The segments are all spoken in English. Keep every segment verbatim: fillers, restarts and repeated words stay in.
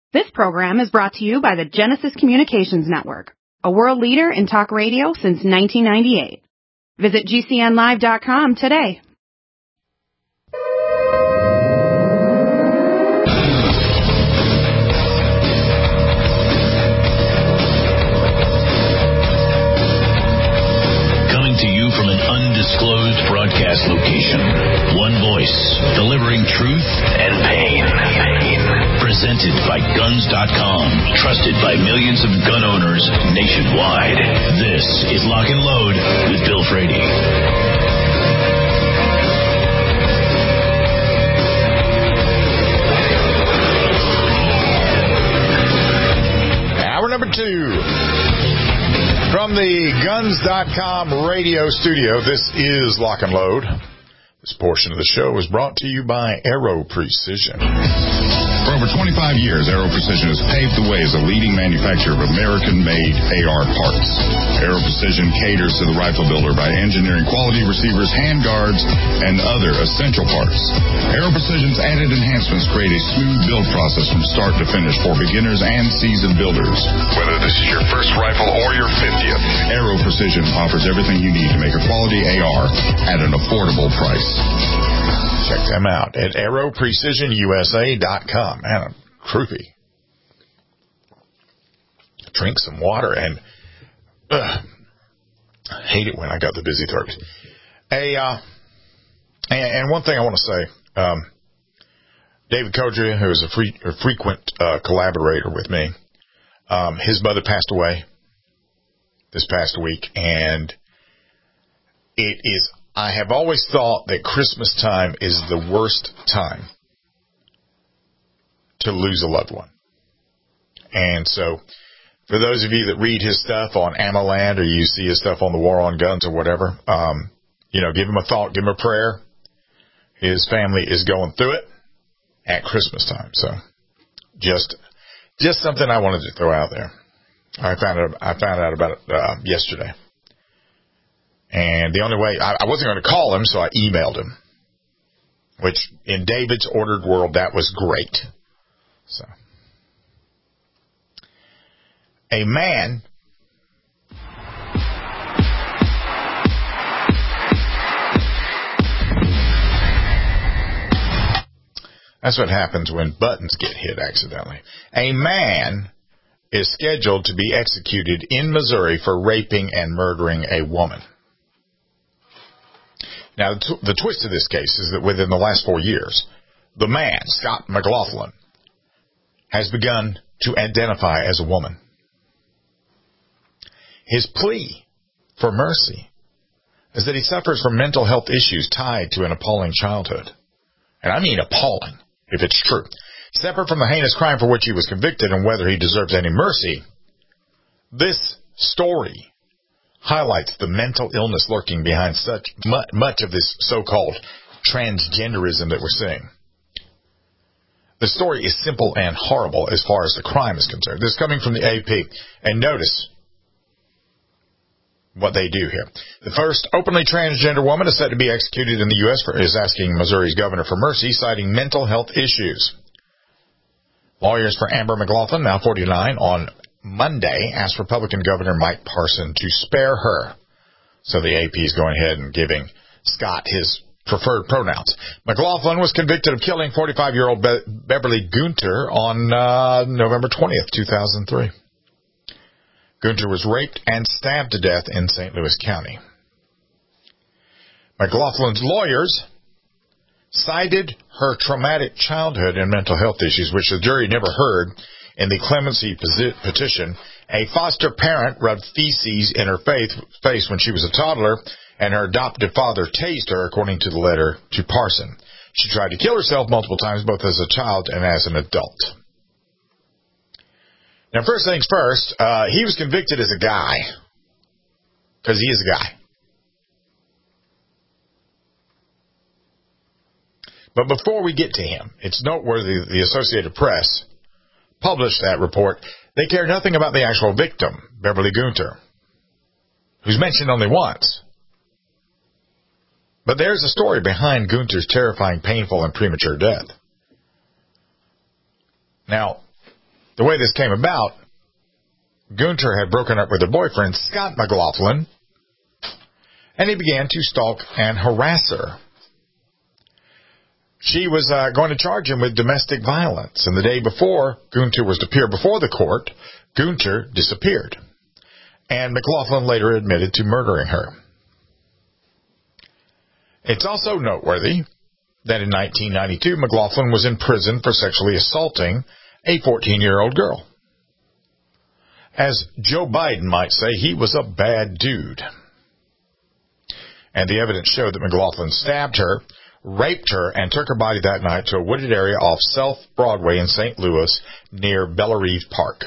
This program is brought to you by the Genesis Communications Network, a world leader in talk radio since nineteen ninety-eight. Visit G C N live dot com today. Coming to you from an undisclosed broadcast location, one voice delivering truth and pain. Presented by Guns dot com, trusted by millions of gun owners nationwide. This is Lock and Load with Bill Frady. Hour number two from the Guns dot com radio studio. This is Lock and Load. This portion of the show is brought to you by Aero Precision. For over twenty-five years, Aero Precision has paved the way as a leading manufacturer of American-made A R parts. Aero Precision caters to the rifle builder by engineering quality receivers, handguards, and other essential parts. Aero Precision's added enhancements create a smooth build process from start to finish for beginners and seasoned builders. Whether this is your first rifle or your fiftieth, Aero Precision offers everything you need to make a quality A R at an affordable price. Check them out at aero precision U S A dot com. Man, I'm croupy. Drink some water and ugh, I hate it when I got the busy throat. Hey, uh, and, and one thing I want to say, um, David Kodria, who is a, free, a frequent uh, collaborator with me, um, his mother passed away this past week, and it is. I have always thought that Christmas time is the worst time to lose a loved one. And so, for those of you that read his stuff on AmmoLand or you see his stuff on the War on Guns or whatever, um, you know, give him a thought, give him a prayer. His family is going through it at Christmas time. So, just just something I wanted to throw out there. I found out, I found out about it uh, yesterday. And the only way, I, I wasn't going to call him, so I emailed him. Which, in David's ordered world, that was great. So, a man that's what happens when buttons get hit accidentally. A man is scheduled to be executed in Missouri for raping and murdering a woman. Now, the, t- the twist of this case is that within the last four years, the man, Scott McLaughlin, has begun to identify as a woman. His plea for mercy is that he suffers from mental health issues tied to an appalling childhood. And I mean appalling, if it's true. Separate from the heinous crime for which he was convicted and whether he deserves any mercy, this story highlights the mental illness lurking behind such much, much of this so-called transgenderism that we're seeing. The story is simple and horrible as far as the crime is concerned. This is coming from the A P. And notice what they do here. The first openly transgender woman is set to be executed in the U S for, is asking Missouri's governor for mercy, citing mental health issues. Lawyers for Amber McLaughlin, now forty-nine, on Monday asked Republican Governor Mike Parson to spare her. So the A P is going ahead and giving Scott his preferred pronouns. McLaughlin was convicted of killing forty-five-year-old Be- Beverly Gunter on uh, November twentieth, two thousand three. Gunter was raped and stabbed to death in Saint Louis County. McLaughlin's lawyers cited her traumatic childhood and mental health issues, which the jury never heard. In the clemency petition, a foster parent rubbed feces in her face when she was a toddler, and her adoptive father tased her, according to the letter to Parson. She tried to kill herself multiple times, both as a child and as an adult. Now, first things first, uh, he was convicted as a guy, because he is a guy. But before we get to him, it's noteworthy that the Associated Press published that report. They care nothing about the actual victim, Beverly Gunter, who's mentioned only once. But there's a story behind Gunter's terrifying, painful, and premature death. Now, The way this came about, Gunter had broken up with her boyfriend, Scott McLaughlin, and he began to stalk and harass her. She was uh, going to charge him with domestic violence, and the day before Gunter was to appear before the court, Gunter disappeared, and McLaughlin later admitted to murdering her. It's also noteworthy that in nineteen ninety-two, McLaughlin was in prison for sexually assaulting a fourteen-year-old girl. As Joe Biden might say, he was a bad dude. And the evidence showed that McLaughlin stabbed her, raped her, and took her body that night to a wooded area off South Broadway in Saint Louis near Bellerive Park.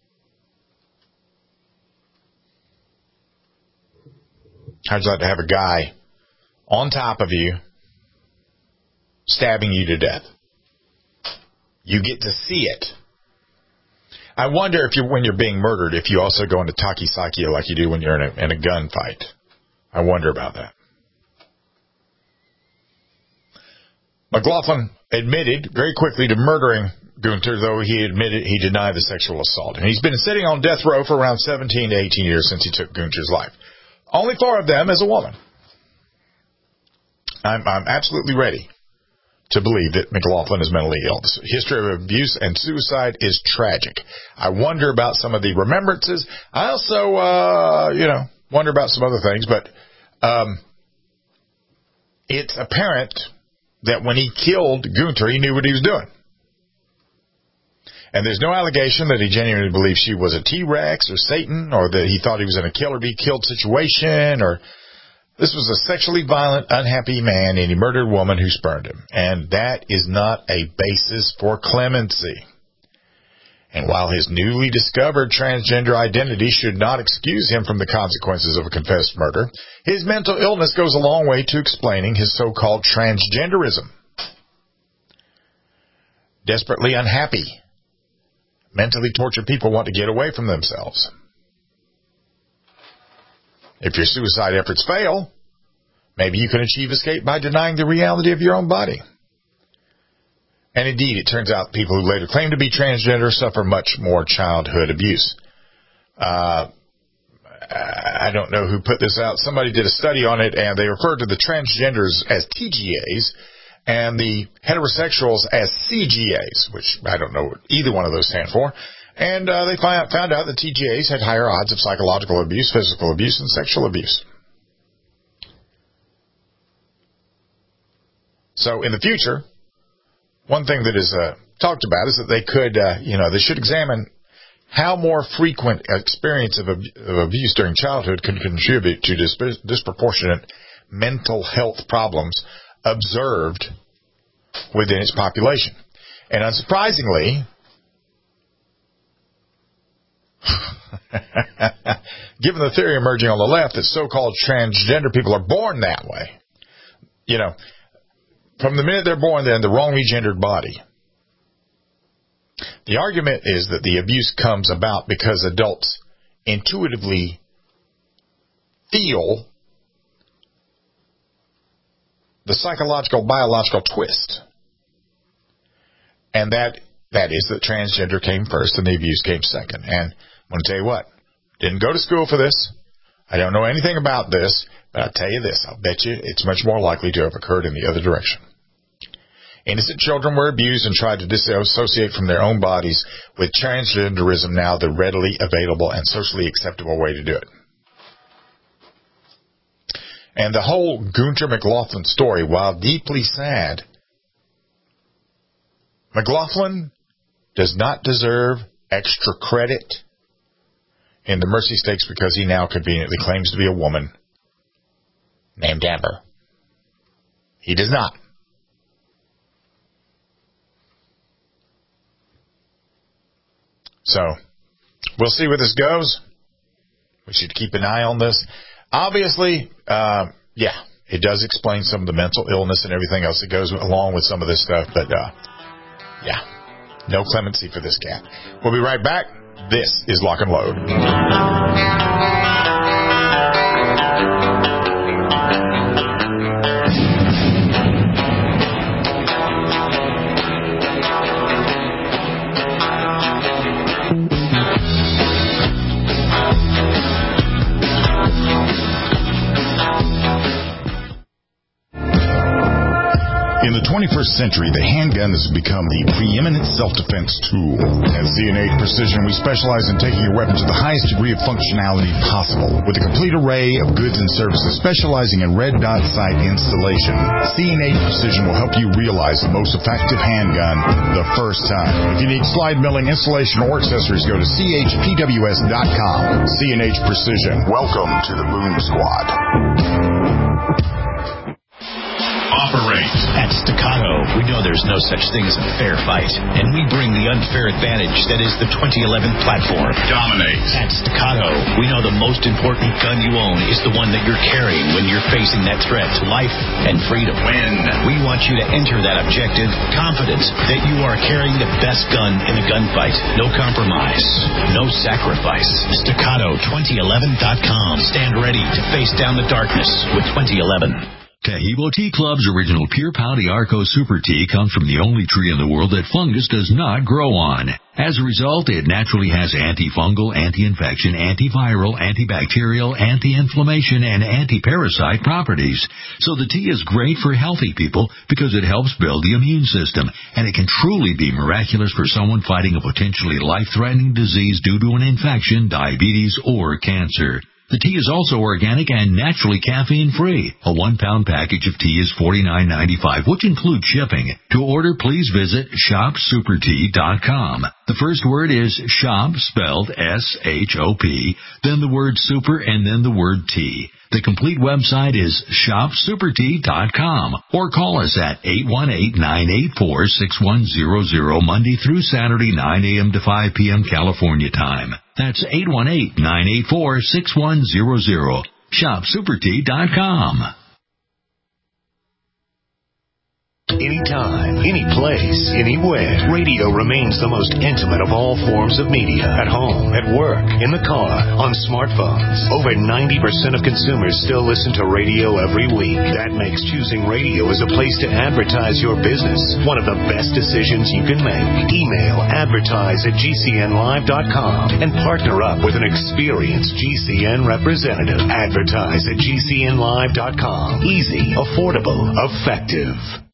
How'd you like to have a guy on top of you stabbing you to death? You get to see it. I wonder if you, when you're being murdered, if you also go into Takisaki like you do when you're in a, in a gunfight. I wonder about that. McLaughlin admitted very quickly to murdering Gunter, though he admitted he denied the sexual assault. And he's been sitting on death row for around seventeen to eighteen years since he took Gunter's life. Only four of them as a woman. I'm, I'm absolutely ready to believe that McLaughlin is mentally ill. The history of abuse and suicide is tragic. I wonder about some of the remembrances. I also, uh, you know, wonder about some other things, but um, it's apparent that when he killed Gunter, he knew what he was doing. And there's no allegation that he genuinely believed she was a T-Rex or Satan, or that he thought he was in a kill-or-be-killed situation, or this was a sexually violent, unhappy man, and he murdered a woman who spurned him. And that is not a basis for clemency. And while his newly discovered transgender identity should not excuse him from the consequences of a confessed murder, his mental illness goes a long way to explaining his so-called transgenderism. Desperately unhappy, mentally tortured people want to get away from themselves. If your suicide efforts fail, maybe you can achieve escape by denying the reality of your own body. And indeed, it turns out people who later claim to be transgender suffer much more childhood abuse. Uh, I don't know who put this out. Somebody did a study on it, and they referred to the transgenders as T G As and the heterosexuals as C G As, which I don't know what either one of those stand for. And uh, they find out, found out that T G As had higher odds of psychological abuse, physical abuse, and sexual abuse. So in the future, one thing that is uh, talked about is that they could, uh, you know, they should examine how more frequent experience of, ab- of abuse during childhood can contribute to dis- disproportionate mental health problems observed within its population. And unsurprisingly, given the theory emerging on the left that so-called transgender people are born that way, you know, from the minute they're born, they're in the wrongly gendered body. The argument is that the abuse comes about because adults intuitively feel the psychological, biological twist. And that that is that transgender came first and the abuse came second. And I'm going to tell you what, didn't go to school for this. I don't know anything about this, but I'll tell you this, I'll bet you it's much more likely to have occurred in the other direction. Innocent children were abused and tried to disassociate from their own bodies, with transgenderism now the readily available and socially acceptable way to do it. And the whole Gunter McLaughlin story, while deeply sad, McLaughlin does not deserve extra credit in the mercy stakes because he now conveniently claims to be a woman named Amber. He does not. So, we'll see where this goes. We should keep an eye on this. Obviously, uh, yeah, it does explain some of the mental illness and everything else that goes along with some of this stuff, but, uh, yeah, no clemency for this cat. We'll be right back. This is Lock and Load. twenty-first century, the handgun has become the preeminent self-defense tool. At C and H Precision, we specialize in taking your weapon to the highest degree of functionality possible. With a complete array of goods and services specializing in red dot sight installation, C and H Precision will help you realize the most effective handgun the first time. If you need slide milling, installation, or accessories, go to C H P W S dot com. C and H Precision. Welcome to the Boom Squad. Operate. At Staccato, we know there's no such thing as a fair fight, and we bring the unfair advantage that is the twenty eleven platform. Dominate. At Staccato, we know the most important gun you own is the one that you're carrying when you're facing that threat to life and freedom. Win. We want you to enter that objective confident that you are carrying the best gun in a gunfight. No compromise. No sacrifice. Staccato twenty eleven dot com. Stand ready to face down the darkness with twenty eleven. Taheebo Tea Club's original Pure Pau D'Arco Super Tea comes from the only tree in the world that fungus does not grow on. As a result, it naturally has antifungal, anti-infection, antiviral, antibacterial, anti-inflammation, and anti-parasite properties. So the tea is great for healthy people because it helps build the immune system, and it can truly be miraculous for someone fighting a potentially life-threatening disease due to an infection, diabetes, or cancer. The tea is also organic and naturally caffeine-free. A one-pound package of tea is forty-nine ninety-five, which includes shipping. To order, please visit shop super tea dot com. The first word is shop, spelled S H O P, then the word super, and then the word tea. The complete website is shop super tea dot com, or call us at eight one eight, nine eight four, six one zero zero Monday through Saturday, nine a.m. to five p.m. California time. That's eight one eight, nine eight four, six one zero zero. shop super tea dot com. Anytime, any place, anywhere. Radio remains the most intimate of all forms of media. At home, at work, in the car, on smartphones. Over ninety percent of consumers still listen to radio every week. That makes choosing radio as a place to advertise your business one of the best decisions you can make. Email advertise at G C N live dot com and partner up with an experienced G C N representative. Advertise at G C N live dot com. Easy, affordable, effective.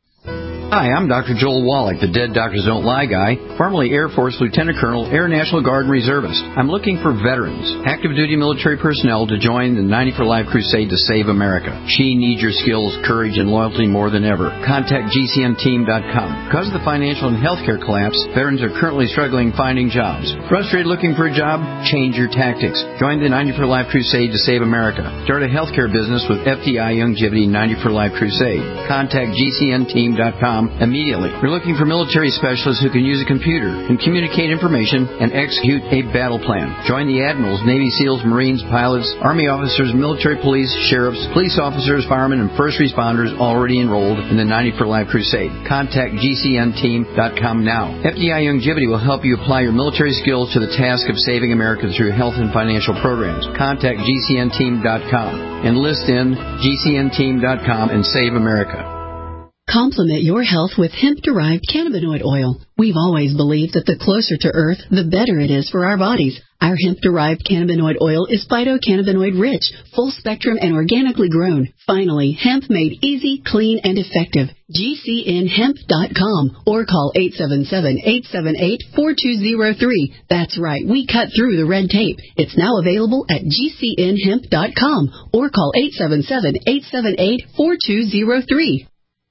Hi, I'm Doctor Joel Wallach, the Dead Doctors Don't Lie guy, formerly Air Force Lieutenant Colonel, Air National Guard Reservist. I'm looking for veterans, active duty military personnel to join the ninety for Life crusade to save America. She needs your skills, courage, and loyalty more than ever. Contact G C N team dot com. Because of the financial and healthcare collapse, veterans are currently struggling finding jobs. Frustrated looking for a job? Change your tactics. Join the ninety for Life crusade to save America. Start a healthcare business with F D I Youngevity ninety for Life crusade. Contact G C N team dot com immediately. We're looking for military specialists who can use a computer and communicate information and execute a battle plan. Join the admirals, Navy SEALs, Marines, pilots, Army officers, military police, sheriffs, police officers, firemen, and first responders already enrolled in the ninety for Life crusade. Contact G C N team dot com now. F D I Youngevity will help you apply your military skills to the task of saving America through health and financial programs. Contact G C N team dot com. Enlist in G C N team dot com and save America. Complement your health with hemp-derived cannabinoid oil. We've always believed that the closer to Earth, the better it is for our bodies. Our hemp-derived cannabinoid oil is phytocannabinoid-rich, full-spectrum, and organically grown. Finally, hemp made easy, clean, and effective. G C N hemp dot com or call eight seven seven, eight seven eight, four two zero three. That's right, we cut through the red tape. It's now available at G C N hemp dot com or call eight seven seven, eight seven eight, four two zero three.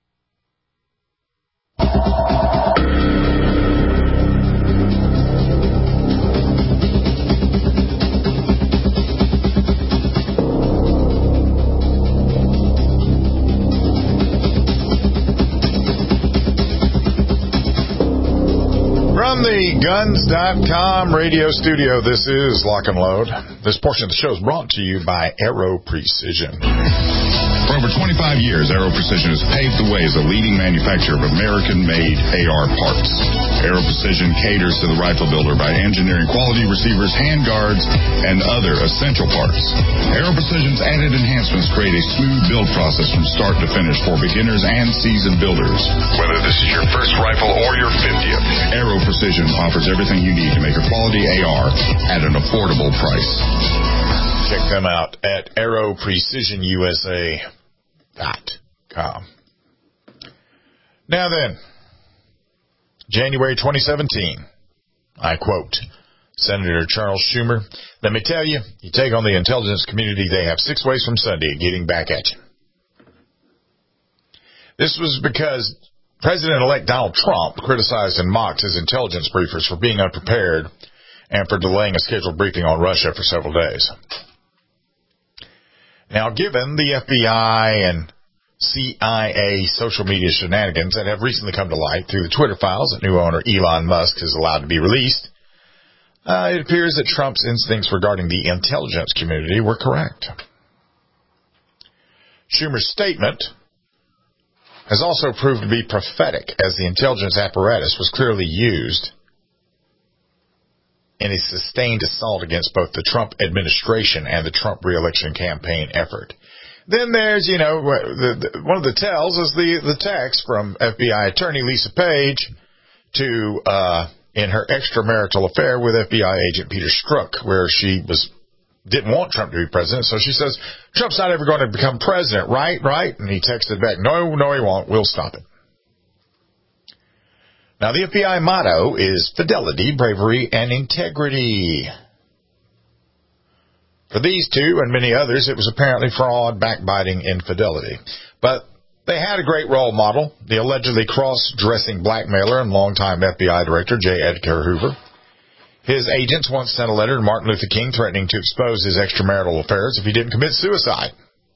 From the guns dot com radio studio, this is Lock and Load. This portion of the show is brought to you by Aero Precision. For over twenty-five years, Aero Precision has paved the way as a leading manufacturer of American-made A R parts. Aero Precision caters to the rifle builder by engineering quality receivers, handguards, and other essential parts. Aero Precision's added enhancements create a smooth build process from start to finish for beginners and seasoned builders. Whether this is your first rifle or your fiftieth, Aero Precision offers everything you need to make a quality A R at an affordable price. Check them out at aero precision U S A dot com. Now then, January twenty seventeen, I quote, Senator Charles Schumer, let me tell you, you take on the intelligence community, they have six ways from Sunday getting back at you. This was because President-elect Donald Trump criticized and mocked his intelligence briefers for being unprepared and for delaying a scheduled briefing on Russia for several days. Now, given the F B I and C I A social media shenanigans that have recently come to light through the Twitter files that new owner Elon Musk has allowed to be released, uh, it appears that Trump's instincts regarding the intelligence community were correct. Schumer's statement has also proved to be prophetic, as the intelligence apparatus was clearly used in a sustained assault against both the Trump administration and the Trump re-election campaign effort. Then there's, you know, the, the, one of the tells is the, the text from F B I attorney Lisa Page to, uh, in her extramarital affair with F B I agent Peter Strzok, where she was didn't want Trump to be president. So she says, Trump's not ever going to become president, right? Right? And he texted back, no, no, he won't. We'll stop it. Now, the F B I motto is fidelity, bravery, and integrity. For these two and many others, it was apparently fraud, backbiting, infidelity. But they had a great role model, the allegedly cross-dressing blackmailer and longtime F B I director J. Edgar Hoover. His agents once sent a letter to Martin Luther King threatening to expose his extramarital affairs if he didn't commit suicide.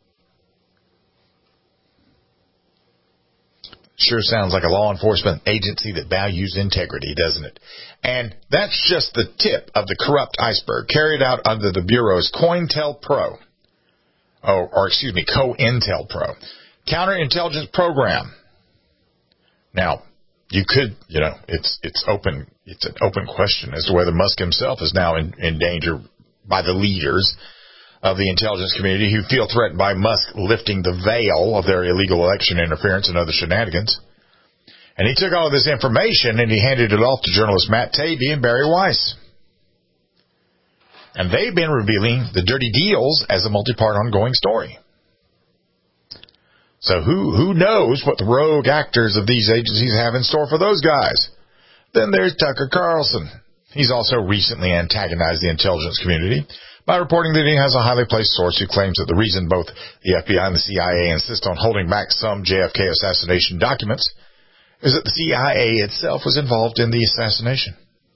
Sure sounds like a law enforcement agency that values integrity, doesn't it? And that's just the tip of the corrupt iceberg carried out under the Bureau's COINTELPRO, or, or excuse me, COINTELPRO, counterintelligence program. Now, you could, you know, it's it's open, it's an open question as to whether Musk himself is now in, in danger by the leaders of the intelligence community who feel threatened by Musk lifting the veil of their illegal election interference and other shenanigans. And he took all of this information and he handed it off to journalists Matt Taibbi and Barry Weiss. And they've been revealing the dirty deals as a multi-part ongoing story. So who who knows what the rogue actors of these agencies have in store for those guys? Then there's Tucker Carlson. He's also recently antagonized the intelligence community by reporting that he has a highly placed source who claims that the reason both the F B I and the C I A insist on holding back some J F K assassination documents is that the C I A itself was involved in the assassination.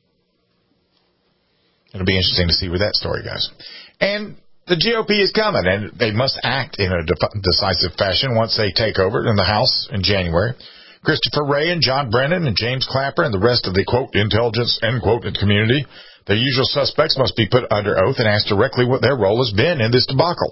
It'll be interesting to see where that story goes. And the G O P is coming, and they must act in a de- decisive fashion once they take over in the House in January. Christopher Wray and John Brennan and James Clapper and the rest of the, quote, intelligence, end quote, community, the usual suspects must be put under oath and asked directly what their role has been in this debacle.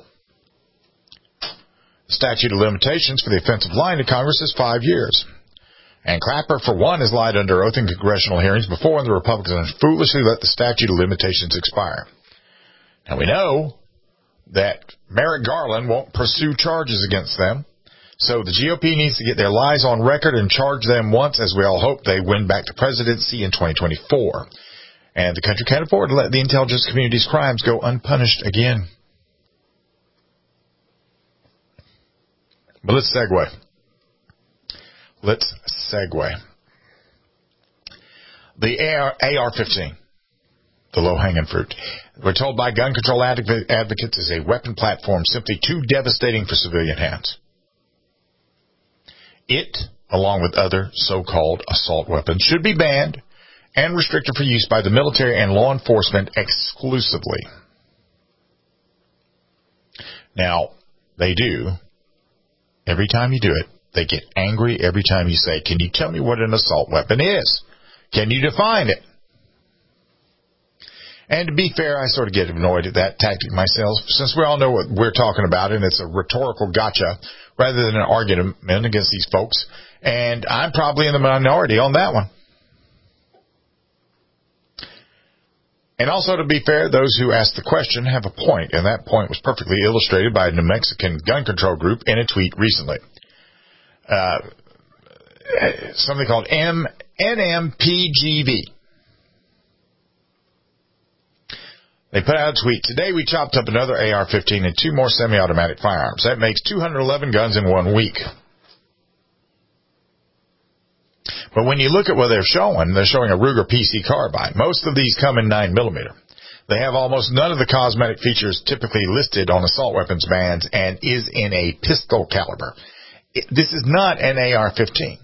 The statute of limitations for the offensive lying to Congress is five years. And Clapper, for one, has lied under oath in congressional hearings before, and the Republicans foolishly let the statute of limitations expire. Now, we know that Merrick Garland won't pursue charges against them, so the G O P needs to get their lies on record and charge them once, as we all hope they win back the presidency in twenty twenty-four. And the country can't afford to let the intelligence community's crimes go unpunished again. But let's segue. Let's segue. The A R fifteen, the low-hanging fruit. We're told by gun control advocates is a weapon platform simply too devastating for civilian hands. It, along with other so-called assault weapons, should be banned and restricted for use by the military and law enforcement exclusively. Now, they do. Every time you do it, they get angry every time you say, can you tell me what an assault weapon is? Can you define it? And to be fair, I sort of get annoyed at that tactic myself, since we all know what we're talking about, and it's a rhetorical gotcha rather than an argument against these folks. And I'm probably in the minority on that one. And also, to be fair, those who asked the question have a point, and that point was perfectly illustrated by a New Mexican gun control group in a tweet recently. Uh, something called M- N M P G V. They put out a tweet. Today we chopped up another A R fifteen and two more semi-automatic firearms. That makes two hundred eleven guns in one week. But when you look at what they're showing, they're showing a Ruger P C carbine. Most of these come in nine millimeter. They have almost none of the cosmetic features typically listed on assault weapons bans and is in a pistol caliber. It, this is not an A R fifteen.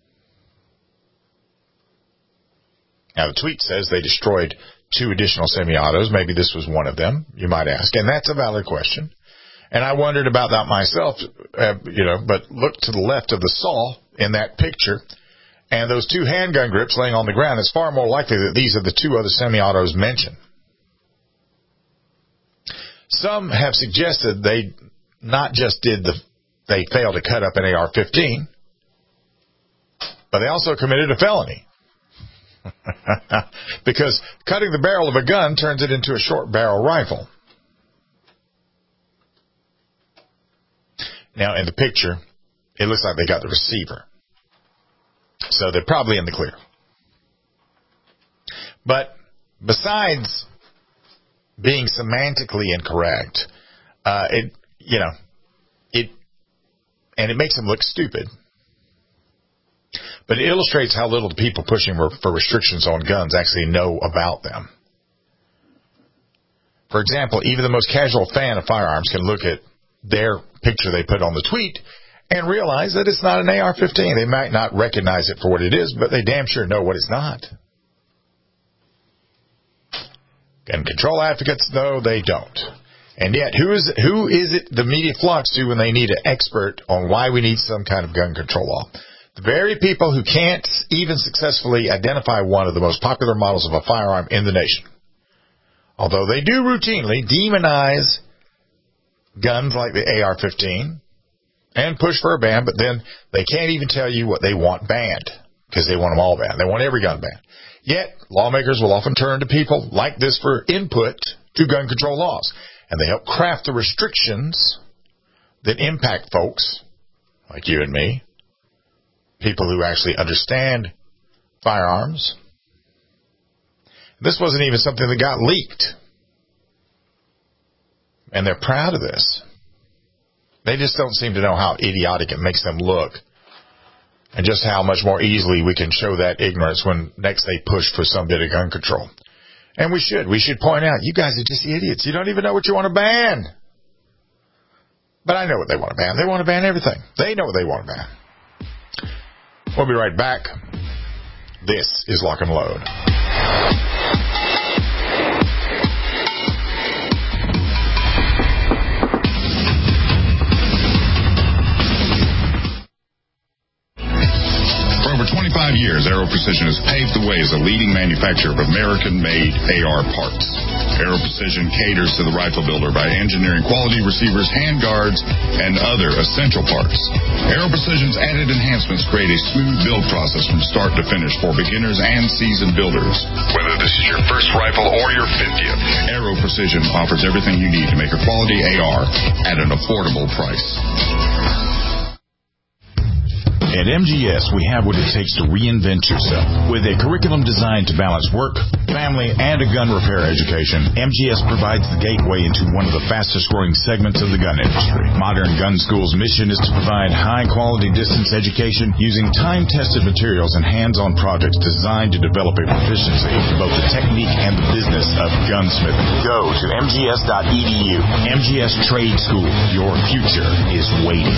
Now, the tweet says they destroyed two additional semi-autos. Maybe this was one of them, you might ask. And that's a valid question. And I wondered about that myself, uh, you know, but look to the left of the saw in that picture, and those two handgun grips laying on the ground, it's far more likely that these are the two other semi-autos mentioned. Some have suggested they not just did the, they failed to cut up an A R fifteen, but they also committed a felony. Because cutting the barrel of a gun turns it into a short barrel rifle. Now, in the picture, it looks like they got the receiver. So they're probably in the clear. But besides being semantically incorrect, uh, it, you know, it, and it makes them look stupid. But it illustrates how little the people pushing for restrictions on guns actually know about them. For example, even the most casual fan of firearms can look at their picture they put on the tweet and realize that it's not an A R fifteen. They might not recognize it for what it is, but they damn sure know what it's not. Gun control advocates, no, they don't. And yet, who is who is it the media flocks to when they need an expert on why we need some kind of gun control law? The very people who can't even successfully identify one of the most popular models of a firearm in the nation. Although they do routinely demonize guns like the A R fifteen and push for a ban, but then they can't even tell you what they want banned because they want them all banned. They want every gun banned. Yet, lawmakers will often turn to people like this for input to gun control laws, and they help craft the restrictions that impact folks like you and me, people who actually understand firearms. This wasn't even something that got leaked. And they're proud of this. They just don't seem to know how idiotic it makes them look. And just how much more easily we can show that ignorance when next they push for some bit of gun control. And we should. We should point out, you guys are just idiots. You don't even know what you want to ban. But I know what they want to ban. They want to ban everything. They know what they want to ban. We'll be right back. This is Lock and Load. For over twenty-five years, Aero Precision has paved the way as a leading manufacturer of American-made A R parts. Aero Precision caters to the rifle builder by engineering quality receivers, handguards, and other essential parts. Aero Precision's added enhancements create a smooth build process from start to finish for beginners and seasoned builders. Whether this is your first rifle or your fiftieth, Aero Precision offers everything you need to make a quality A R at an affordable price. At M G S, we have what it takes to reinvent yourself. With a curriculum designed to balance work, family, and a gun repair education, M G S provides the gateway into one of the fastest-growing segments of the gun industry. Modern Gun School's mission is to provide high-quality distance education using time-tested materials and hands-on projects designed to develop a proficiency in both the technique and the business of gunsmithing. Go to M G S dot E D U. M G S Trade School. Your future is waiting.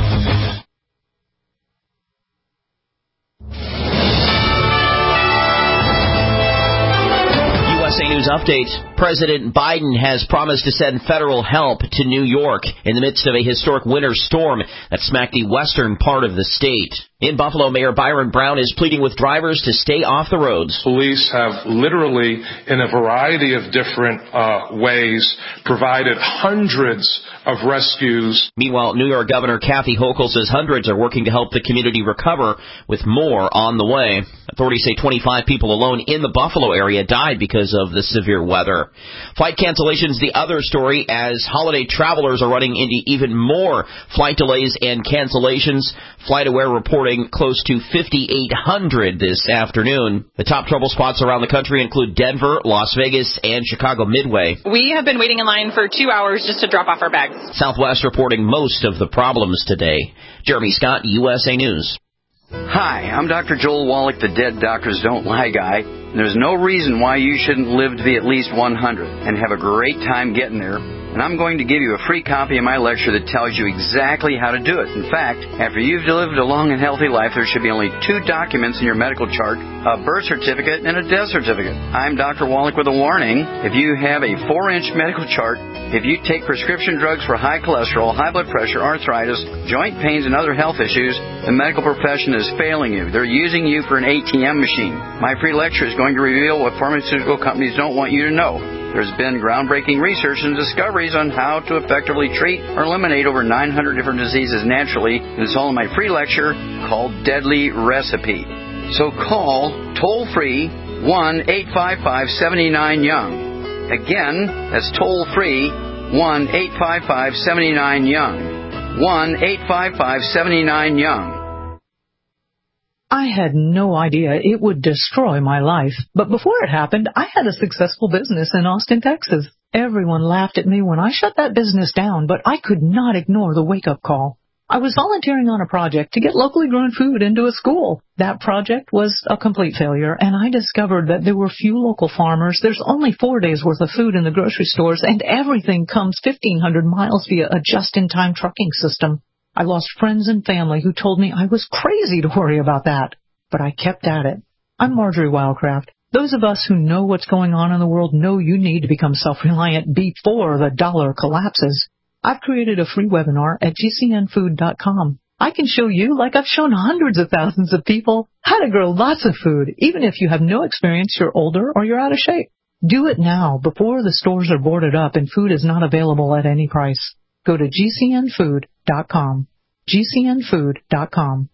News update. President Biden has promised to send federal help to New York in the midst of a historic winter storm that smacked the western part of the state. In Buffalo, Mayor Byron Brown is pleading with drivers to stay off the roads. Police have literally, in a variety of different uh, ways, provided hundreds of rescues. Meanwhile, New York Governor Kathy Hochul says hundreds are working to help the community recover, with more on the way. Authorities say twenty-five people alone in the Buffalo area died because of the severe weather. Flight cancellations, the other story, as holiday travelers are running into even more flight delays and cancellations. FlightAware reporting close to fifty-eight hundred this afternoon. The top trouble spots around the country include Denver, Las Vegas, and Chicago Midway. We have been waiting in line for two hours just to drop off our bags. Southwest reporting most of the problems today. Jeremy Scott, U S A News. Hi, I'm Doctor Joel Wallach, the Dead Doctors Don't Lie guy. There's no reason why you shouldn't live to be at least one hundred and have a great time getting there. And I'm going to give you a free copy of my lecture that tells you exactly how to do it. In fact, after you've lived a long and healthy life, there should be only two documents in your medical chart, a birth certificate and a death certificate. I'm Doctor Wallach with a warning. If you have a four-inch medical chart, if you take prescription drugs for high cholesterol, high blood pressure, arthritis, joint pains, and other health issues, the medical profession is failing you. They're using you for an A T M machine. My free lecture is going to reveal what pharmaceutical companies don't want you to know. There's been groundbreaking research and discoveries on how to effectively treat or eliminate over nine hundred different diseases naturally, and it's all in my free lecture called Deadly Recipe. So call toll-free one eight five five, seven nine, young. Again, that's toll-free one eight five five, seven nine, young. one eight five five, seven nine, young. I had no idea it would destroy my life, but before it happened, I had a successful business in Austin, Texas. Everyone laughed at me when I shut that business down, but I could not ignore the wake-up call. I was volunteering on a project to get locally grown food into a school. That project was a complete failure, and I discovered that there were few local farmers. There's only four days' worth of food in the grocery stores, and everything comes fifteen hundred miles via a just-in-time trucking system. I lost friends and family who told me I was crazy to worry about that, but I kept at it. I'm Marjorie Wildcraft. Those of us who know what's going on in the world know you need to become self-reliant before the dollar collapses. I've created a free webinar at G C N food dot com. I can show you, like I've shown hundreds of thousands of people, how to grow lots of food, even if you have no experience, you're older, or you're out of shape. Do it now, before the stores are boarded up and food is not available at any price. Go to G C N food dot com. G C N food dot com.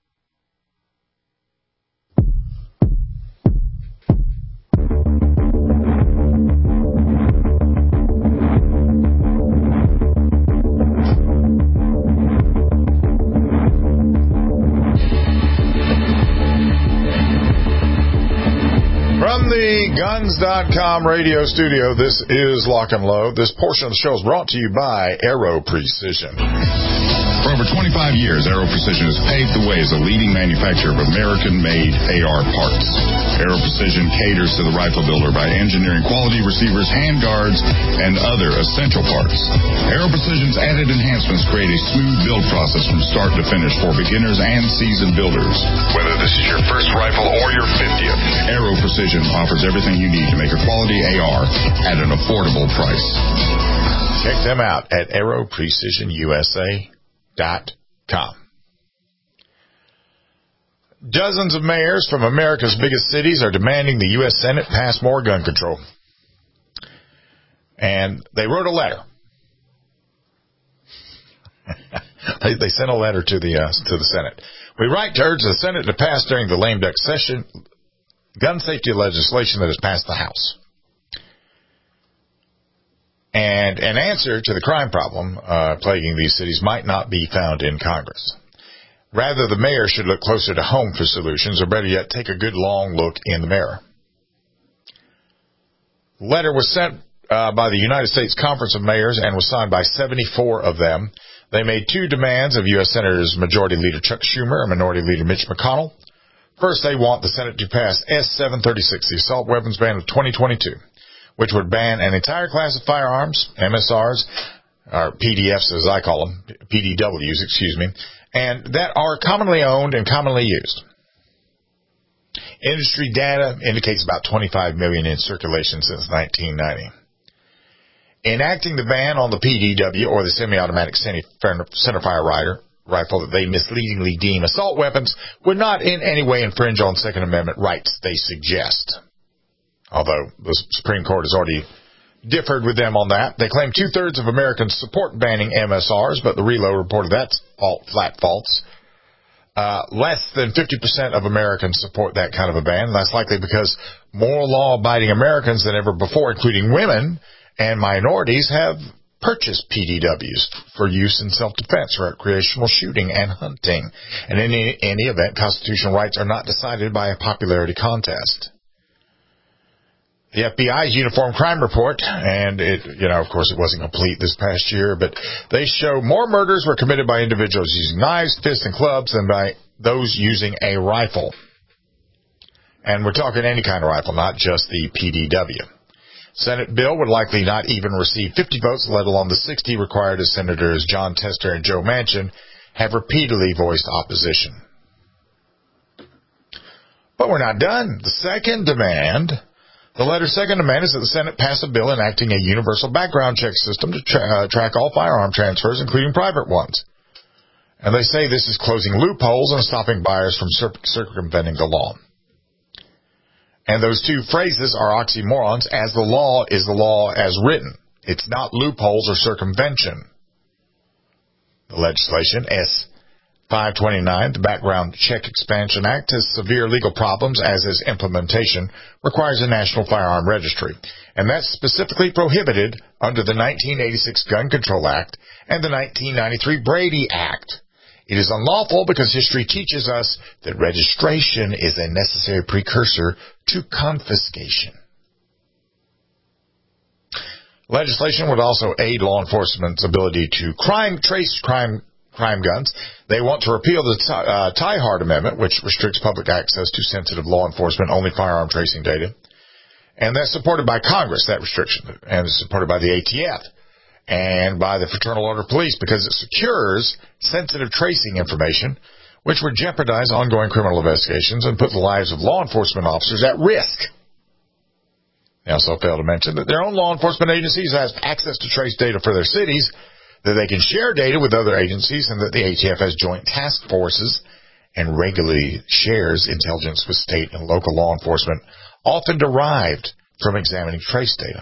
From the Guns dot com radio studio, this is Lock and Load. This portion of the show is brought to you by Aero Precision. For over twenty-five years, Aero Precision has paved the way as a leading manufacturer of American-made A R parts. Aero Precision caters to the rifle builder by engineering quality receivers, handguards, and other essential parts. Aero Precision's added enhancements create a smooth build process from start to finish for beginners and seasoned builders. Whether this is your first rifle or your fiftieth, Aero Precision offers everything you need to make a quality A R at an affordable price. Check them out at aero precision U S A dot com. Dozens of mayors from America's biggest cities are demanding the U S Senate pass more gun control. And they wrote a letter. they, they sent a letter to the uh, to the Senate. We write to urge the Senate to pass during the lame duck session gun safety legislation that has passed the House. And an answer to the crime problem uh, plaguing these cities might not be found in Congress. Rather, the mayor should look closer to home for solutions, or better yet, take a good long look in the mirror. The letter was sent uh, by the United States Conference of Mayors and was signed by seventy-four of them. They made two demands of U S Senators Majority Leader Chuck Schumer and Minority Leader Mitch McConnell. First, they want the Senate to pass S seven thirty-six, the assault weapons ban of twenty twenty-two, which would ban an entire class of firearms, M S Rs, or P D Fs as I call them, P D Ws, excuse me, and that are commonly owned and commonly used. Industry data indicates about twenty-five million in circulation since nineteen ninety. Enacting the ban on the P D W, or the semi-automatic centerfire rifle that they misleadingly deem assault weapons, would not in any way infringe on Second Amendment rights, they suggest. Although the Supreme Court has already differed with them on that. They claim two-thirds of Americans support banning M S Rs, but the Reload reported that's all flat false. Uh, less than fifty percent of Americans support that kind of a ban. That's likely because more law-abiding Americans than ever before, including women and minorities, have purchased P D Ws for use in self-defense, recreational shooting, and hunting. And in any, any event, constitutional rights are not decided by a popularity contest. The F B I's Uniform Crime Report, and it, you know, of course it wasn't complete this past year, but they show more murders were committed by individuals using knives, fists, and clubs than by those using a rifle. And we're talking any kind of rifle, not just the P D W. Senate bill would likely not even receive fifty votes, let alone the sixty required, as Senators John Tester and Joe Manchin have repeatedly voiced opposition. But we're not done. The second demand, the letter's second demand is that the Senate pass a bill enacting a universal background check system to tra- uh, track all firearm transfers, including private ones. And they say this is closing loopholes and stopping buyers from cir- circumventing the law. And those two phrases are oxymorons, as the law is the law as written. It's not loopholes or circumvention. The legislation, S five twenty-nine, the Background Check Expansion Act, has severe legal problems, as its implementation requires a national firearm registry. And that's specifically prohibited under the nineteen eighty-six Gun Control Act and the nineteen ninety-three Brady Act. It is unlawful because history teaches us that registration is a necessary precursor to confiscation. Legislation would also aid law enforcement's ability to crime trace crime crime guns. They want to repeal the uh, Tyhart Amendment, which restricts public access to sensitive law enforcement only firearm tracing data. And that's supported by Congress, that restriction, and it's supported by the A T F and by the Fraternal Order of Police, because it secures sensitive tracing information, which would jeopardize ongoing criminal investigations and put the lives of law enforcement officers at risk. They also fail to mention that their own law enforcement agencies have access to trace data for their cities, that they can share data with other agencies, and that the A T F has joint task forces and regularly shares intelligence with state and local law enforcement, often derived from examining trace data.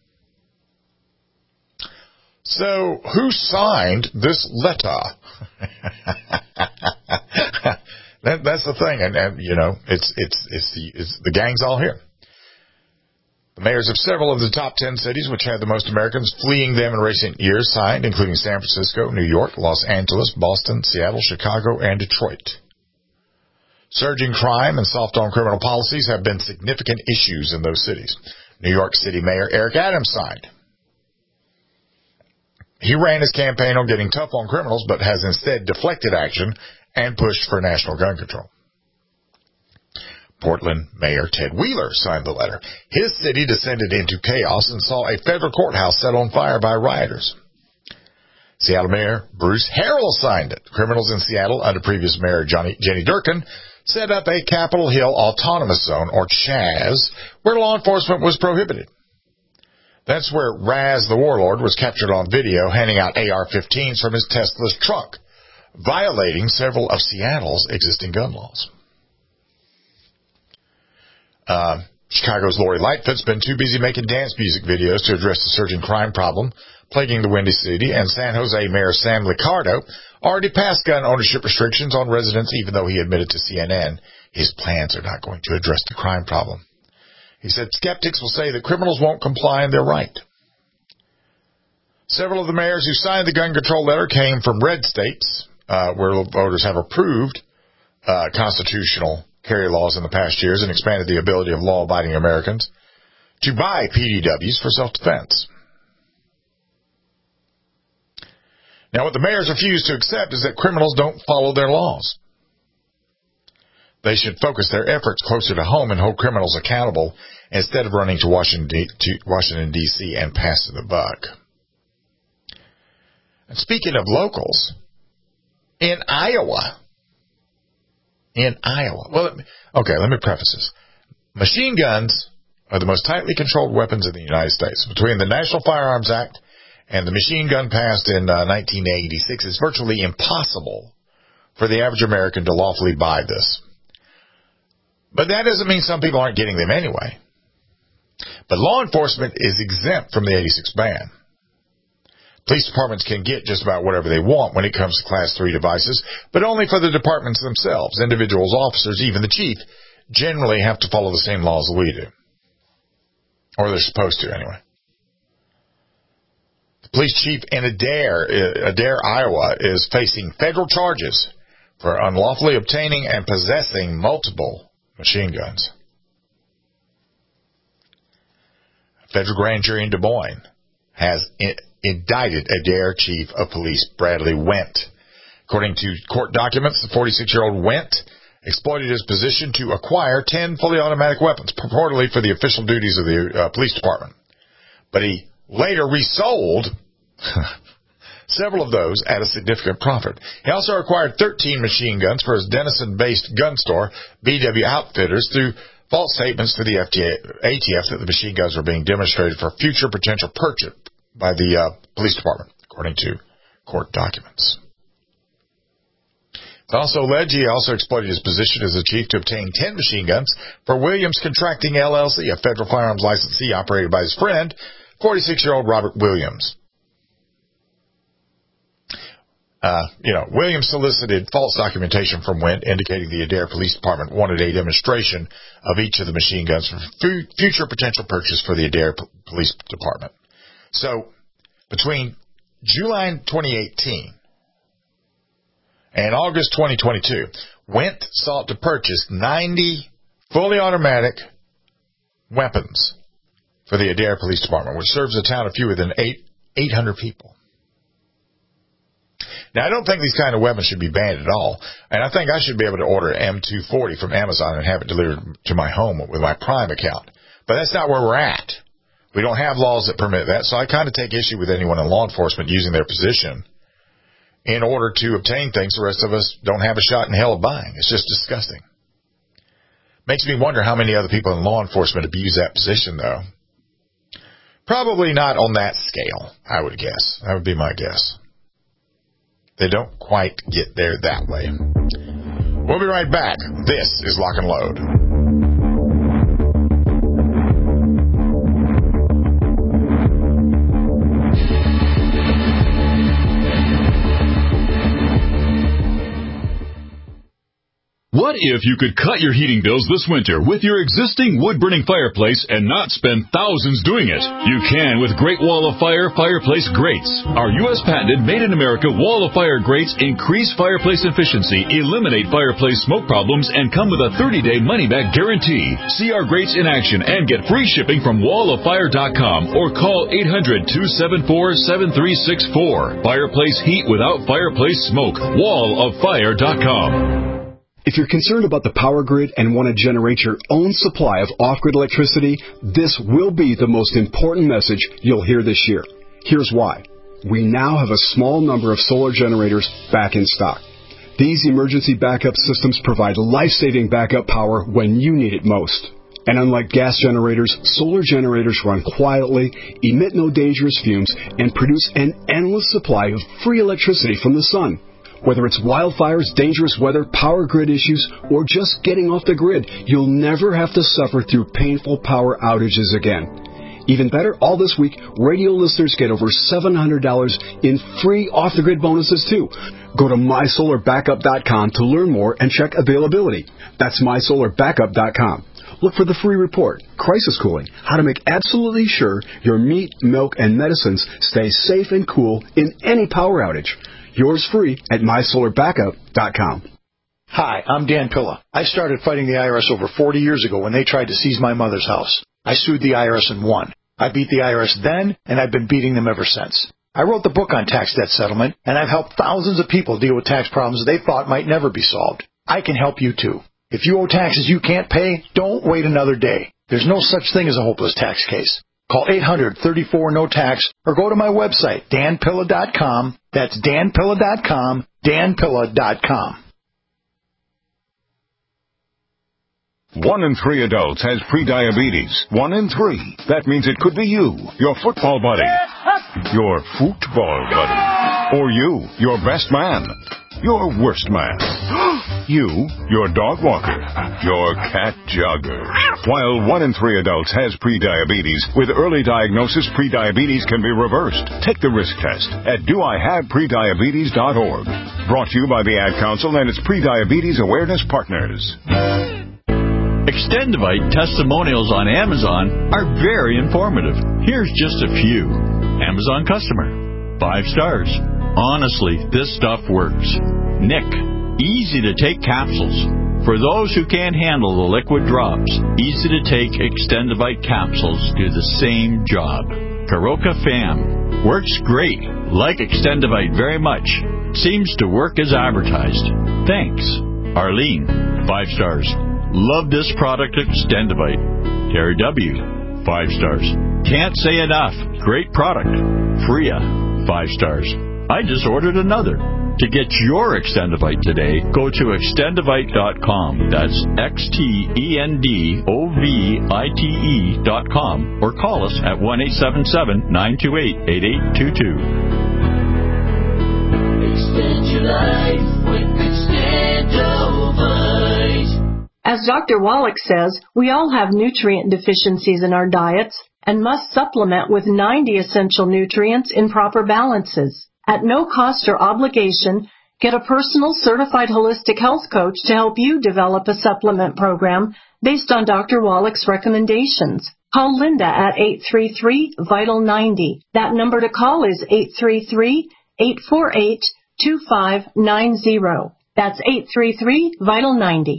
So, who signed this letter? that, that's the thing, and, and you know, it's it's it's the it's, the gang's all here. The mayors of several of the top ten cities, which had the most Americans fleeing them in recent years, signed, including San Francisco, New York, Los Angeles, Boston, Seattle, Chicago, and Detroit. Surging crime and soft-on criminal policies have been significant issues in those cities. New York City Mayor Eric Adams signed. He ran his campaign on getting tough on criminals, but has instead deflected action and pushed for national gun control. Portland Mayor Ted Wheeler signed the letter. His city descended into chaos and saw a federal courthouse set on fire by rioters. Seattle Mayor Bruce Harrell signed it. Criminals in Seattle, under previous Mayor Johnny, Jenny Durkin, set up a Capitol Hill Autonomous Zone, or CHAZ, where law enforcement was prohibited. That's where Raz the Warlord was captured on video handing out A R fifteens from his Tesla's trunk, violating several of Seattle's existing gun laws. Uh, Chicago's Lori Lightfoot's been too busy making dance music videos to address the surging crime problem plaguing the Windy City, and San Jose Mayor Sam Liccardo already passed gun ownership restrictions on residents, even though he admitted to C N N his plans are not going to address the crime problem. He said skeptics will say that criminals won't comply and they're right. Several of the mayors who signed the gun control letter came from red states, uh, where voters have approved uh, constitutional carry laws in the past years and expanded the ability of law-abiding Americans to buy P D Ws for self-defense. Now, what the mayors refuse to accept is that criminals don't follow their laws. They should focus their efforts closer to home and hold criminals accountable instead of running to Washington, D C and passing the buck. And speaking of locals, in Iowa, in Iowa, well, okay, let me preface this. Machine guns are the most tightly controlled weapons in the United States. Between the National Firearms Act and the machine gun passed in uh, nineteen eighty-six, it's virtually impossible for the average American to lawfully buy this. But that doesn't mean some people aren't getting them anyway. But law enforcement is exempt from the eighty-six ban. Police departments can get just about whatever they want when it comes to Class three devices, but only for the departments themselves. Individuals, officers, even the chief, generally have to follow the same laws that we do. Or they're supposed to, anyway. The police chief in Adair, Adair, Iowa, is facing federal charges for unlawfully obtaining and possessing multiple machine guns. A federal grand jury in Des Moines has indicted Adair Chief of Police Bradley Wendt, According to court documents, the forty-six-year-old Wendt exploited his position to acquire ten fully automatic weapons, purportedly for the official duties of the uh, police department. But he later resold several of those at a significant profit. He also acquired thirteen machine guns for his Denison-based gun store, B W Outfitters, through false statements to the A T F that the machine guns were being demonstrated for future potential purchase by the uh, police department, according to court documents. It's also alleged he also exploited his position as a chief to obtain ten machine guns for Williams Contracting L L C, a federal firearms licensee operated by his friend, forty-six-year-old Robert Williams. Uh, you know, Williams solicited false documentation from Wendt indicating the Adair Police Department wanted a demonstration of each of the machine guns for f- future potential purchase for the Adair P- Police Department. So, between July twenty eighteen and August twenty twenty-two, Wendt sought to purchase ninety fully automatic weapons for the Adair Police Department, which serves a town of fewer than eight, eight hundred people. Now, I don't think these kind of weapons should be banned at all, and I think I should be able to order an M two forty from Amazon and have it delivered to my home with my Prime account. But that's not where we're at. We don't have laws that permit that, so I kind of take issue with anyone in law enforcement using their position in order to obtain things the rest of us don't have a shot in hell of buying. It's just disgusting. Makes me wonder how many other people in law enforcement abuse that position, though. Probably not on that scale, I would guess. That would be my guess. They don't quite get there that way. We'll be right back. This is Lock and Load. What if you could cut your heating bills this winter with your existing wood-burning fireplace and not spend thousands doing it? You can with Great Wall of Fire Fireplace Grates. Our U S patented made-in-America Wall of Fire grates increase fireplace efficiency, eliminate fireplace smoke problems, and come with a thirty-day money-back guarantee. See our grates in action and get free shipping from wall of fire dot com or call eight hundred, two seven four, seven three six four. Fireplace heat without fireplace smoke. wall of fire dot com. If you're concerned about the power grid and want to generate your own supply of off-grid electricity, this will be the most important message you'll hear this year. Here's why. We now have a small number of solar generators back in stock. These emergency backup systems provide life-saving backup power when you need it most. And unlike gas generators, solar generators run quietly, emit no dangerous fumes, and produce an endless supply of free electricity from the sun. Whether it's wildfires, dangerous weather, power grid issues, or just getting off the grid, you'll never have to suffer through painful power outages again. Even better, all this week, radio listeners get over seven hundred dollars in free off-the-grid bonuses, too. Go to my solar backup dot com to learn more and check availability. That's my solar backup dot com. Look for the free report, Crisis Cooling, how to make absolutely sure your meat, milk, and medicines stay safe and cool in any power outage. Yours free at my solar backup dot com. Hi, I'm Dan Pilla. I started fighting the I R S over forty years ago when they tried to seize my mother's house. I sued the I R S and won. I beat the I R S then, and I've been beating them ever since. I wrote the book on tax debt settlement, and I've helped thousands of people deal with tax problems they thought might never be solved. I can help you, too. If you owe taxes you can't pay, don't wait another day. There's no such thing as a hopeless tax case. Call eight hundred, thirty-four, no tax or go to my website, dan pilla dot com. That's dan pilla dot com, dan pilla dot com. One in three adults has prediabetes. One in three. That means it could be you, your football buddy, your football buddy, or you, your best man, your worst man, you, your dog walker, your cat jogger. While one in three adults has prediabetes, with early diagnosis, prediabetes can be reversed. Take the risk test at do I have prediabetes dot org. Brought to you by the Ad Council and its Prediabetes Awareness Partners. Extendivite testimonials on Amazon are very informative. Here's just a few. Amazon customer. Five stars. Honestly, this stuff works. Nick. Easy to take capsules. For those who can't handle the liquid drops, easy to take Extendivite capsules do the same job. Karoka Fam. Works great. Like Extendivite very much. Seems to work as advertised. Thanks. Arlene, five stars. Love this product, Extendivite. Terry W., five stars. Can't say enough. Great product. Freya, five stars. I just ordered another. To get your Extendivite today, go to extendivite dot com. That's X T E N D O V I T E dot com. Or call us at one eight seven seven, nine two eight, eight eight two two. Extend your life with Extendivite. As Doctor Wallach says, we all have nutrient deficiencies in our diets and must supplement with ninety essential nutrients in proper balances. At no cost or obligation, get a personal certified holistic health coach to help you develop a supplement program based on Doctor Wallach's recommendations. Call Linda at eight three three, vital ninety. That number to call is eight three three, eight four eight, two five nine zero. That's eight three three, vital ninety.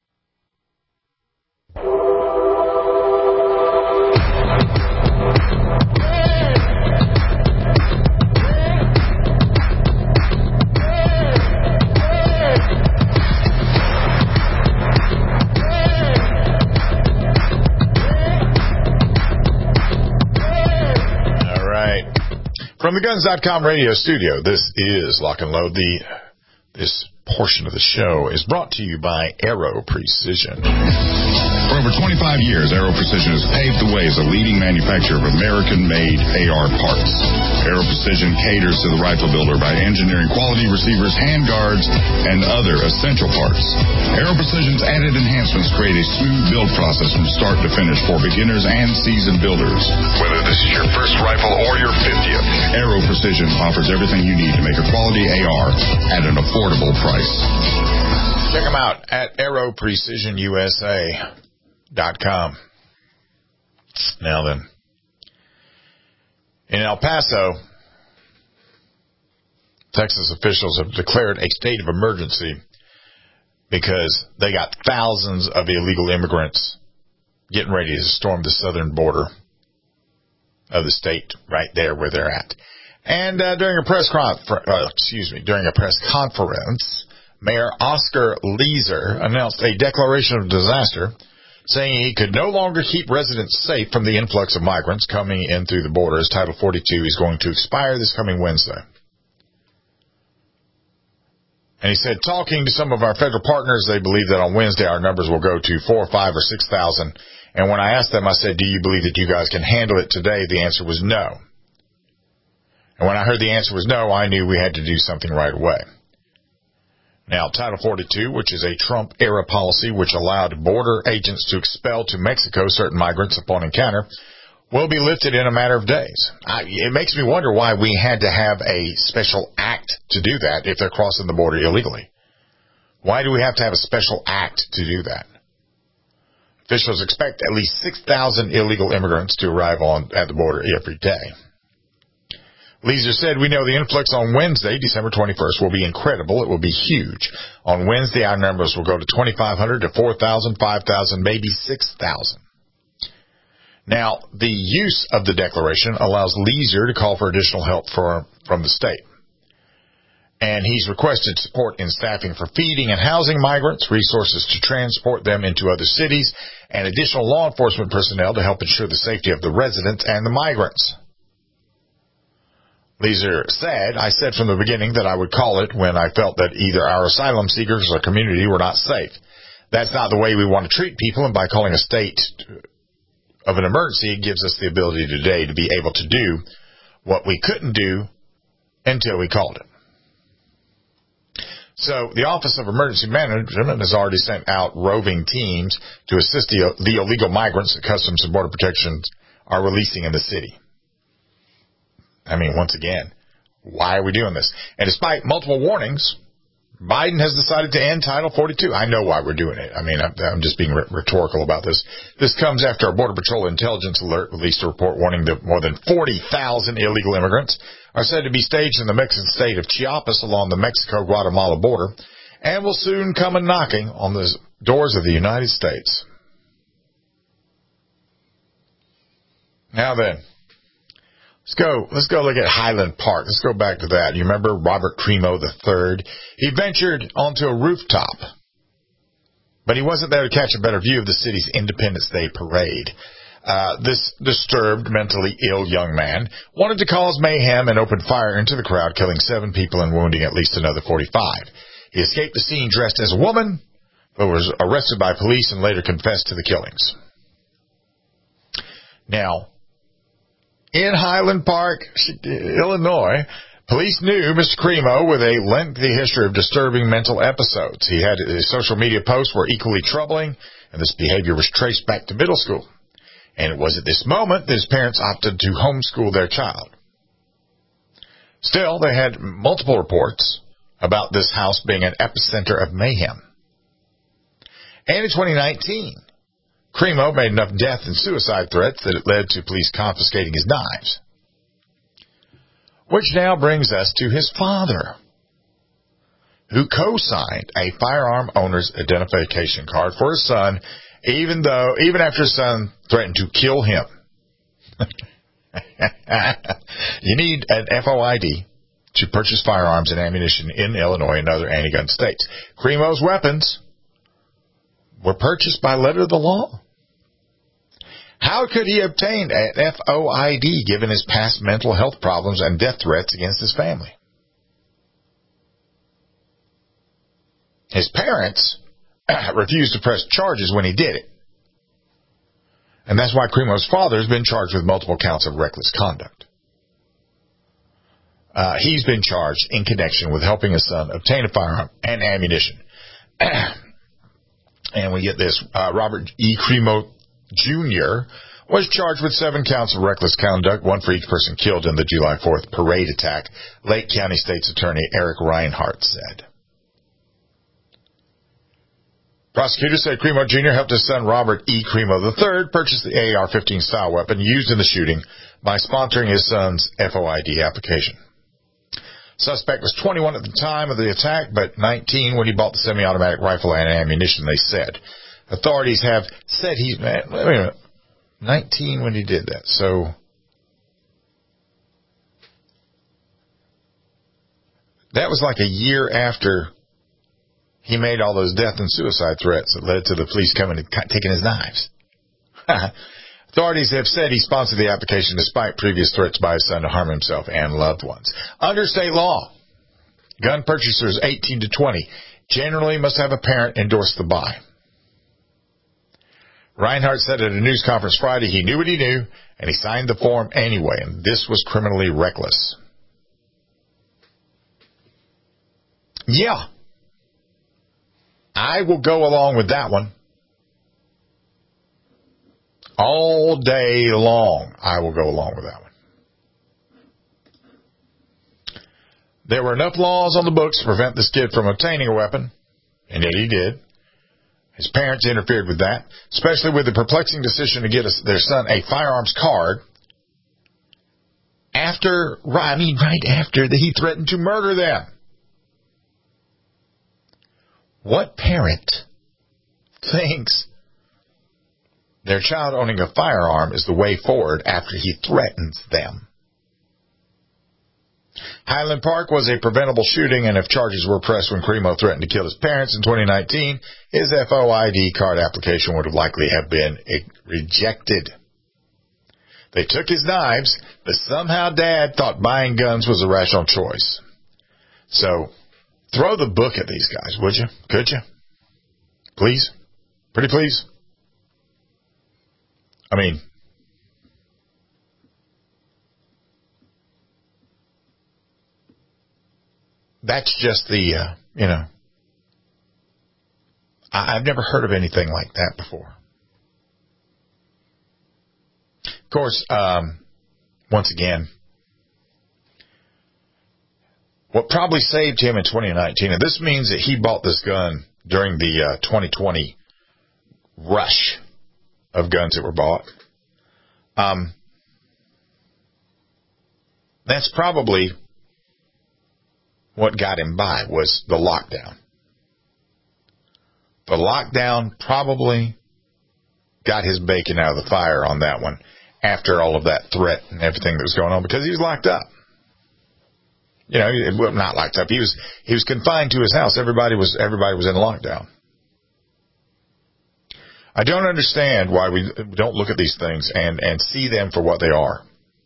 From the Guns dot com radio studio, this is Lock and Load. The, this portion of the show is brought to you by Aero Precision. For over twenty-five years, Aero Precision has paved the way as a leading manufacturer of American-made A R parts. Aero Precision caters to the rifle builder by engineering quality receivers, handguards, and other essential parts. Aero Precision's added enhancements create a smooth build process from start to finish for beginners and seasoned builders. Whether this is your first rifle or your fiftieth, Aero Precision offers everything you need to make a quality A R at an affordable price. Check them out at aero precision U S A dot com. Now then, in El Paso, Texas officials have declared a state of emergency because they got thousands of illegal immigrants getting ready to storm the southern border of the state right there where they're at. And uh, during a press conference, uh, excuse me, during a press conference, Mayor Oscar Leeser announced a declaration of disaster, saying he could no longer keep residents safe from the influx of migrants coming in through the border, as Title forty-two is going to expire this coming Wednesday. And he said, talking to some of our federal partners, they believe that on Wednesday our numbers will go to four or five or six thousand. And when I asked them, I said, do you believe that you guys can handle it today? The answer was no. And when I heard the answer was no, I knew we had to do something right away. Now, Title forty-two, which is a Trump-era policy which allowed border agents to expel to Mexico certain migrants upon encounter, will be lifted in a matter of days. I, it makes me wonder why we had to have a special act to do that if they're crossing the border illegally. Why do we have to have a special act to do that? Officials expect at least six thousand illegal immigrants to arrive on at the border every day. Leeser said, we know the influx on Wednesday, December twenty-first, will be incredible. It will be huge. On Wednesday, our numbers will go to twenty-five hundred to four thousand, five thousand, maybe six thousand. Now, the use of the declaration allows Leeser to call for additional help for, from the state. And he's requested support in staffing for feeding and housing migrants, resources to transport them into other cities, and additional law enforcement personnel to help ensure the safety of the residents and the migrants. Leeser said, I said from the beginning that I would call it when I felt that either our asylum seekers or community were not safe. That's not the way we want to treat people, and by calling a state of an emergency, it gives us the ability today to be able to do what we couldn't do until we called it. So the Office of Emergency Management has already sent out roving teams to assist the, the illegal migrants that Customs and Border Protection are releasing in the city. I mean, once again, why are we doing this? And despite multiple warnings, Biden has decided to end Title forty-two. I know why we're doing it. I mean, I'm, I'm just being rhetorical about this. This comes after a Border Patrol Intelligence Alert released a report warning that more than forty thousand illegal immigrants are said to be staged in the Mexican state of Chiapas along the Mexico-Guatemala border and will soon come a knocking on the doors of the United States. Now then, Let's go, let's go look at Highland Park. Let's go back to that. You remember Robert Crimo the third? He ventured onto a rooftop, but he wasn't there to catch a better view of the city's Independence Day parade. Uh, this disturbed, mentally ill young man wanted to cause mayhem and opened fire into the crowd, killing seven people and wounding at least another forty-five. He escaped the scene dressed as a woman, but was arrested by police and later confessed to the killings. Now, in Highland Park, Illinois, police knew Mister Crimo with a lengthy history of disturbing mental episodes. He had his social media posts were equally troubling, and this behavior was traced back to middle school. And it was at this moment that his parents opted to homeschool their child. Still, they had multiple reports about this house being an epicenter of mayhem. And in twenty nineteen, Crimo made enough death and suicide threats that it led to police confiscating his knives. Which now brings us to his father, who co-signed a firearm owner's identification card for his son, even though, even after his son threatened to kill him. You need an F O I D to purchase firearms and ammunition in Illinois and other anti-gun states. Crimo's weapons were purchased by letter of the law. How could he obtain an F O I D given his past mental health problems and death threats against his family? His parents refused to press charges when he did it. And that's why Crimo's father has been charged with multiple counts of reckless conduct. Uh, he's been charged in connection with helping his son obtain a firearm and ammunition. And we get this, uh, Robert E. Crimo Junior was charged with seven counts of reckless conduct, one for each person killed in the July fourth parade attack, Lake County State's Attorney Eric Reinhart said. Prosecutors said Crimo Junior helped his son Robert E. Crimo the third purchase the A R fifteen style weapon used in the shooting by sponsoring his son's F O I D application. Suspect was twenty-one at the time of the attack, but nineteen when he bought the semi-automatic rifle and ammunition, they said. Authorities have said he's, wait a minute, nineteen when he did that, so that was like a year after he made all those death and suicide threats that led to the police coming and taking his knives. Authorities have said he sponsored the application despite previous threats by his son to harm himself and loved ones. Under state law, gun purchasers eighteen to twenty generally must have a parent endorse the buy. Reinhart said at a news conference Friday he knew what he knew, and he signed the form anyway, and this was criminally reckless. Yeah, I will go along with that one. All day long, I will go along with that one. There were enough laws on the books to prevent this kid from obtaining a weapon, and yet he did. His parents interfered with that, especially with the perplexing decision to get a, their son a firearms card after, I mean, right after that he threatened to murder them. What parent thinks their child owning a firearm is the way forward after he threatens them? Highland Park was a preventable shooting, and if charges were pressed when Crimo threatened to kill his parents in twenty nineteen, his F O I D card application would have likely have been rejected. They took his knives, but somehow Dad thought buying guns was a rational choice. So, throw the book at these guys, would you? Could you? Please? Pretty please? I mean, that's just the, uh, you know, I, I've never heard of anything like that before. Of course, um, once again, what probably saved him in twenty nineteen, and this means that he bought this gun during the uh, twenty twenty rush of guns that were bought. Um, that's probably what got him by, was the lockdown. The lockdown probably got his bacon out of the fire on that one. after all of that threat and everything that was going on because he was locked up. You know, well, not locked up. He was he was confined to his house. Everybody was everybody was in lockdown. I don't understand why we don't look at these things and, and see them for what they are.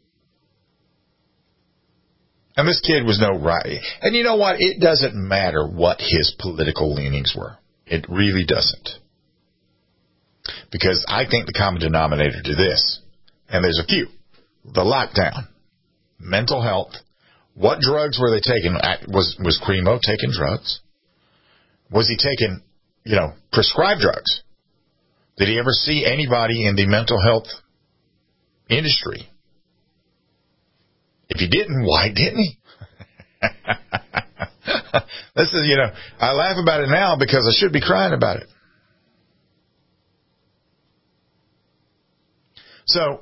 And this kid was no right. And you know what? It doesn't matter what his political leanings were. It really doesn't. Because I think the common denominator to this, and there's a few, the lockdown, mental health, what drugs were they taking? Was, was Cremo taking drugs? Was he taking, you know, prescribed drugs? Did he ever see anybody in the mental health industry? If he didn't, why didn't he? This is, you know, I laugh about it now because I should be crying about it. So,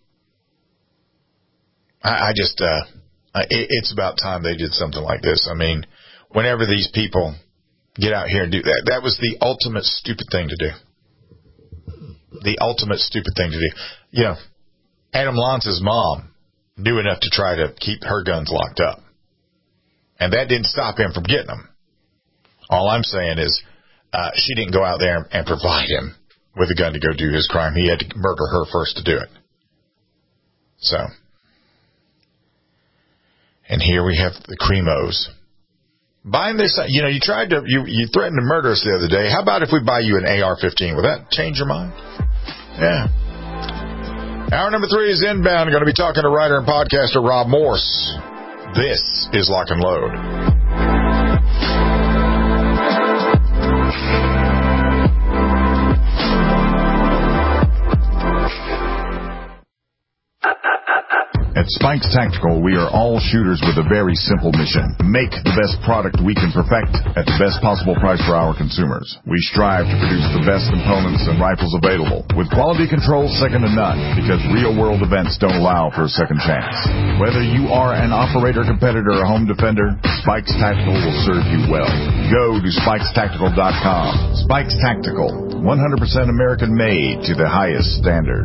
I, I just, uh, it, it's about time they did something like this. I mean, whenever these people get out here and do that, that was the ultimate stupid thing to do. The ultimate stupid thing to do. You know, Adam Lance's mom knew enough to try to keep her guns locked up. And that didn't stop him from getting them. All I'm saying is uh, she didn't go out there and provide him with a gun to go do his crime. He had to murder her first to do it. So, and here we have the Cremos. Buying this, you know, you tried to, you, you threatened to murder us the other day. How about if we buy you an A R fifteen? Will that change your mind? Yeah. Hour number three is inbound. I'm going to be talking to writer and podcaster Rob Morse. This is Lock and Load. At Spikes Tactical, we are all shooters with a very simple mission. Make the best product we can perfect at the best possible price for our consumers. We strive to produce the best components and rifles available, with quality control second to none, because real-world events don't allow for a second chance. Whether you are an operator, competitor, or home defender, Spikes Tactical will serve you well. Go to spikes tactical dot com. Spikes Tactical, one hundred percent American-made to the highest standard.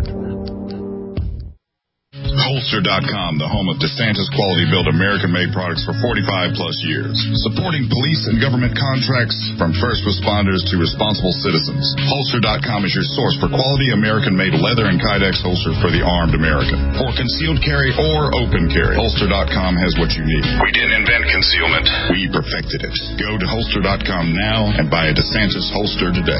Holster dot com, the home of DeSantis quality-built American-made products for forty-five plus years. Supporting police and government contracts from first responders to responsible citizens. Holster dot com is your source for quality American-made leather and Kydex holsters for the armed American. For concealed carry or open carry, Holster dot com has what you need. We didn't invent concealment. We perfected it. Go to Holster dot com now and buy a DeSantis holster today.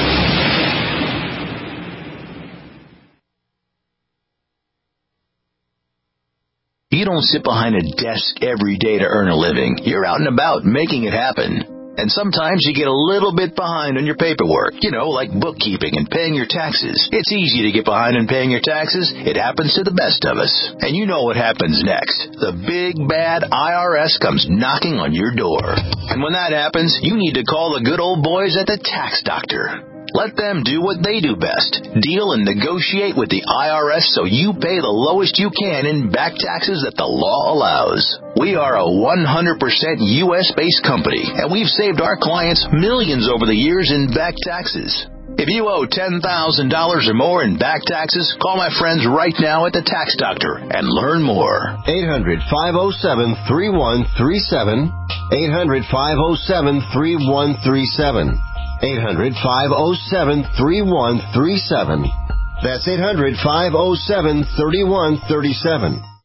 You don't sit behind a desk every day to earn a living. You're out and about making it happen. And sometimes you get a little bit behind on your paperwork, you know, like bookkeeping and paying your taxes. It's easy to get behind on paying your taxes. It happens to the best of us. And you know what happens next. The big, bad I R S comes knocking on your door. And when that happens, you need to call the good old boys at the Tax Doctor. Let them do what they do best. Deal and negotiate with the I R S so you pay the lowest you can in back taxes that the law allows. We are a one hundred percent U S-based company, and we've saved our clients millions over the years in back taxes. If you owe ten thousand dollars or more in back taxes, call my friends right now at the Tax Doctor and learn more. eight hundred, five oh seven, three one three seven. eight hundred, five oh seven, three one three seven. eight hundred, five oh seven, three one three seven. That's eight hundred, five oh seven, three one three seven.